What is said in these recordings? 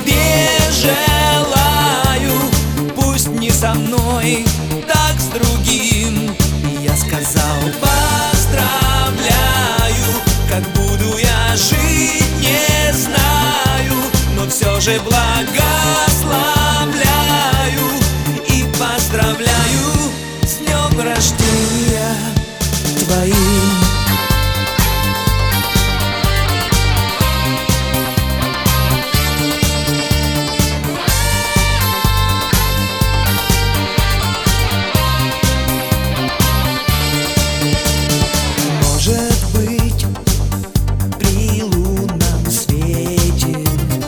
тебе желаю. Пусть не со мной, так с другим. Я сказал поздравляю. Как буду я жить, не знаю, но все же благословляю и поздравляю с днем рождения твоим. Может быть, при лунном свете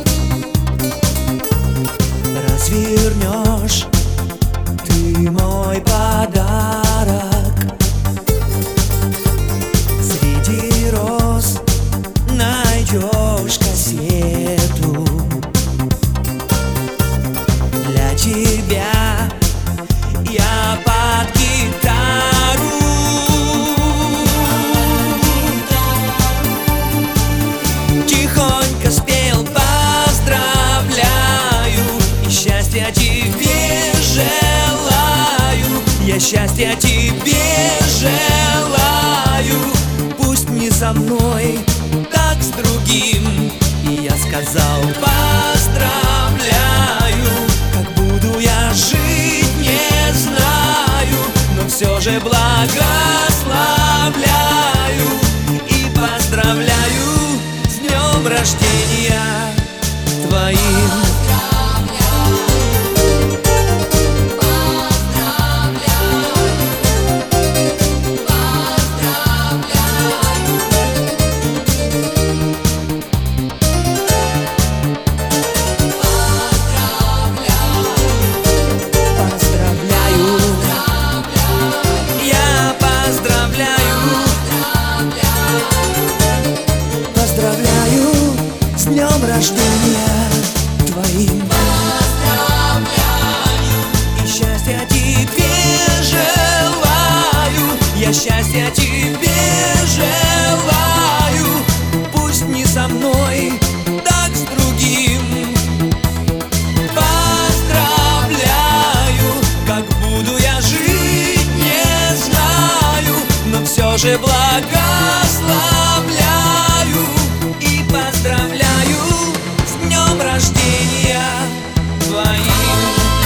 развернешь ты мой подарок. Среди роз найдешь кассету. Для тебя я под гитару. Тихонько спел поздравляю и счастья тебе желаю. Я счастья тебе желаю. Пусть не со мной, так с другим. И я сказал поздравляю. Как буду я жить, не знаю, но все же благословляю и поздравляю с днем рождения твоим. Поздравляю с днем рождения твоим. Поздравляю и счастья тебе желаю. Я счастья тебе желаю. Пусть не со мной, так с другим. Поздравляю. Как буду я жить, не знаю, но все же благословляю и поздравляю с днем рождения твоим.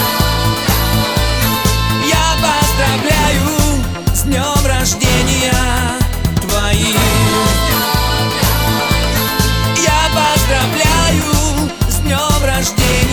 Я поздравляю с днем рождения твоим. Я поздравляю с днем рождения.